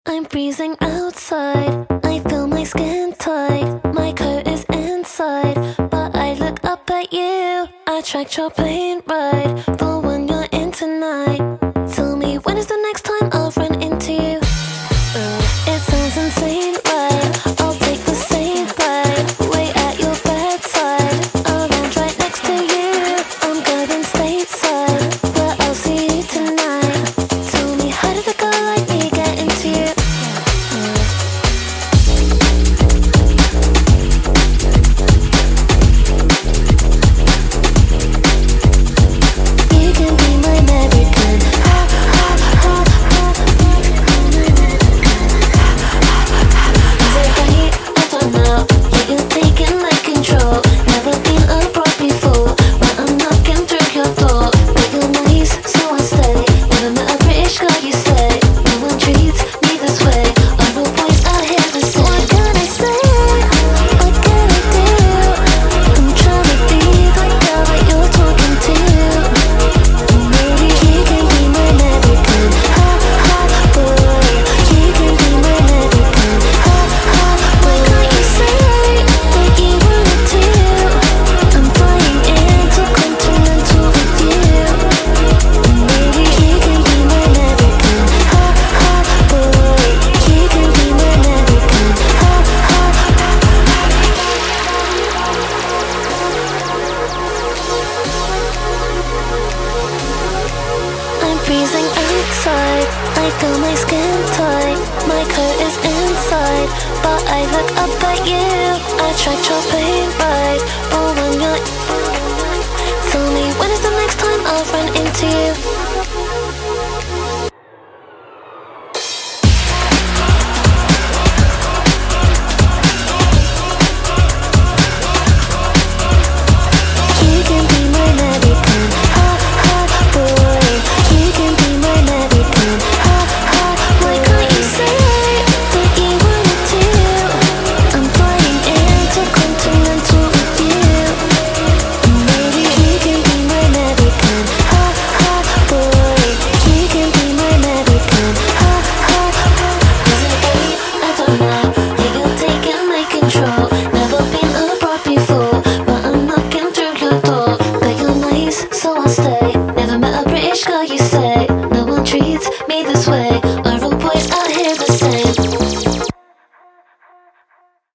I'm freezing outside. I feel my skin tight. My coat is inside, but I look up at you. I tracked your plane ride, the one you're in tonight. Tell me, when is the next time I'll run into you? It sounds insane, right? I'll take the same flight. Wait at your bedside. I'll land right next to you. I'm going stateside, but I'll see you tonight. Tell me, how did a girl like me get into you? You can be my American. Is it right? I don't know. Yeah, you're taking my control. Never been abroad before, but I'm knocking through your door. But you're nice, so I stay. Never met a British girl, you say. No one treats me this way. Other boys out here the same. What can I say? What can I do? I'm trying to be the girl that you're talking to. Maybe you can be my American. Ha ha boy. You can be my American. Ha ha boy. Why can't you say that you wanted to? I'm flying intercontinental with you. Maybe you can be my American. Ha ha boy. You can be my American. Ha ha. I'm freezing outside. I feel my skin tight. My coat is inside, but I look up at you. I tracked your plane ride, but when you're, tell me, when is the next time I'll run into